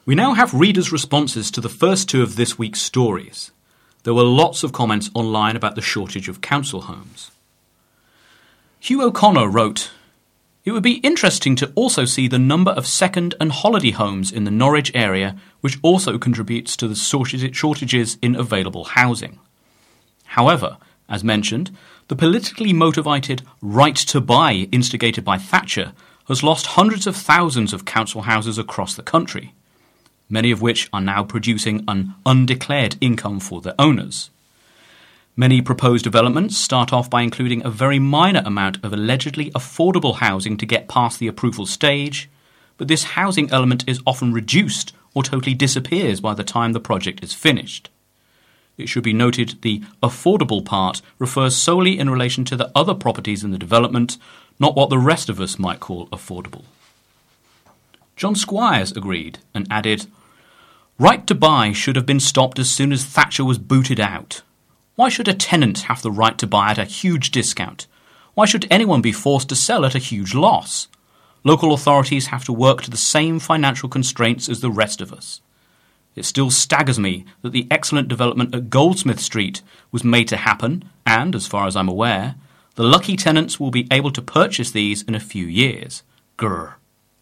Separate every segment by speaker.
Speaker 1: We now have readers' responses to the first two of this week's stories. There were lots of comments online about the shortage of council homes. Hugh O'Connor wrote, "It would be interesting to also see the number of second and holiday homes in the Norwich area, which also contributes to the shortages in available housing. However, as mentioned, the politically motivated right to buy instigated by Thatcher has lost hundreds of thousands of council houses across the country, many of which are now producing an undeclared income for their owners. Many proposed developments start off by including a very minor amount of allegedly affordable housing to get past the approval stage, but this housing element is often reduced or totally disappears by the time the project is finished. It should be noted the affordable part refers solely in relation to the other properties in the development, not what the rest of us might call affordable." John Squires agreed and added, "Right to buy should have been stopped as soon as Thatcher was booted out. Why should a tenant have the right to buy at a huge discount? Why should anyone be forced to sell at a huge loss? Local authorities have to work to the same financial constraints as the rest of us. It still staggers me that the excellent development at Goldsmith Street was made to happen, and, as far as I'm aware, the lucky tenants will be able to purchase these in a few years. Grr."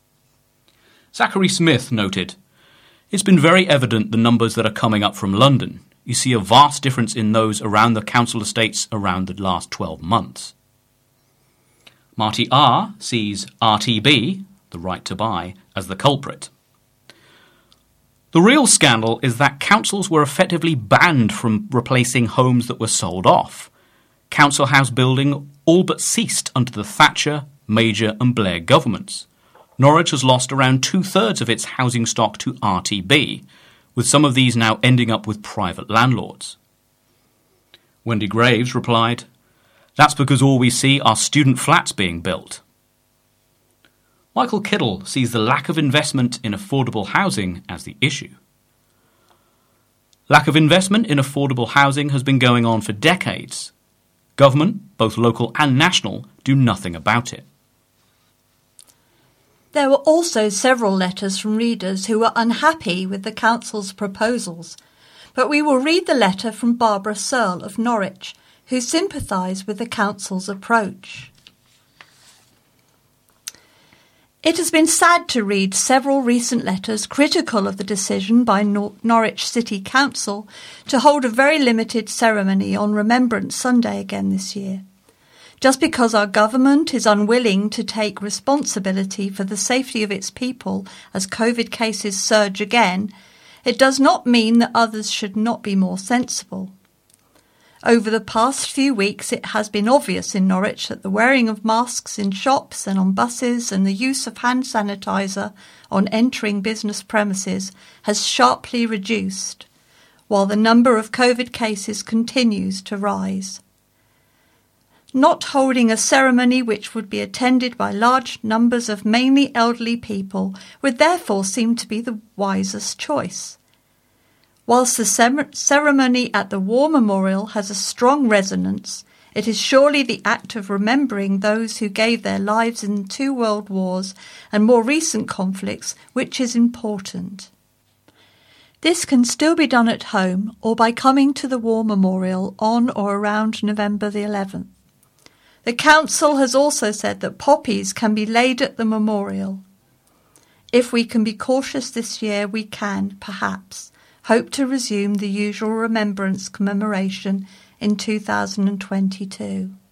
Speaker 1: Zachary Smith noted, "It's been very evident the numbers that are coming up from London. You see a vast difference in those around the council estates around the last 12 months. Marty R. sees RTB, the right to buy, as the culprit. The real scandal is that councils were effectively banned from replacing homes that were sold off. Council house building all but ceased under the Thatcher, Major and Blair governments. Norwich has lost around 2/3 of its housing stock to RTB, with some of these now ending up with private landlords." Wendy Graves replied, "That's because all we see are student flats being built." Michael Kittle sees the lack of investment in affordable housing as the issue. Lack of investment in affordable housing has been going on for decades. Government, both local and national, do nothing about it.
Speaker 2: There were also several letters from readers who were unhappy with the council's proposals, but we will read the letter from Barbara Searle of Norwich, who sympathised with the council's approach. It has been sad to read several recent letters critical of the decision by Norwich City Council to hold a very limited ceremony on Remembrance Sunday again this year. Just because our government is unwilling to take responsibility for the safety of its people as COVID cases surge again, it does not mean that others should not be more sensible. Over the past few weeks, it has been obvious in Norwich that the wearing of masks in shops and on buses and the use of hand sanitizer on entering business premises has sharply reduced, while the number of COVID cases continues to rise. Not holding a ceremony which would be attended by large numbers of mainly elderly people would therefore seem to be the wisest choice. Whilst the ceremony at the War Memorial has a strong resonance, it is surely the act of remembering those who gave their lives in 2 world wars and more recent conflicts which is important. This can still be done at home or by coming to the War Memorial on or around November the 11th. The council has also said that poppies can be laid at the memorial. If we can be cautious this year, we can, perhaps, hope to resume the usual remembrance commemoration in 2022.